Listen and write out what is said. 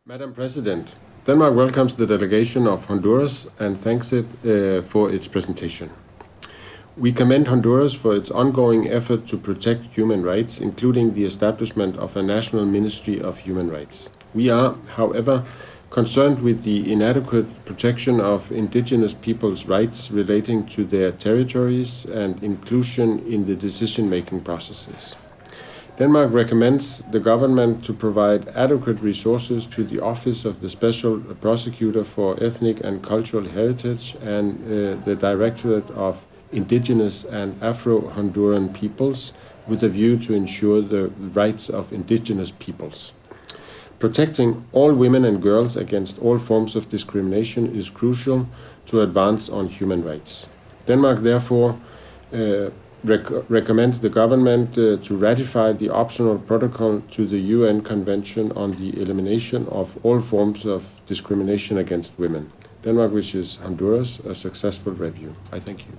Madam President, Denmark welcomes the delegation of Honduras and thanks it for its presentation. We commend Honduras for its ongoing effort to protect human rights, including the establishment of a National Ministry of Human Rights. We are, however, concerned with the inadequate protection of indigenous peoples' rights relating to their territories and inclusion in the decision-making processes. Denmark recommends the government to provide adequate resources to the Office of the Special Prosecutor for Ethnic and Cultural Heritage and the Directorate of Indigenous and Afro-Honduran Peoples with a view to ensure the rights of indigenous peoples. Protecting all women and girls against all forms of discrimination is crucial to advance on human rights. Denmark therefore recommends the government to ratify the optional protocol to the UN Convention on the Elimination of All Forms of Discrimination against Women. Denmark wishes Honduras a successful review. I thank you.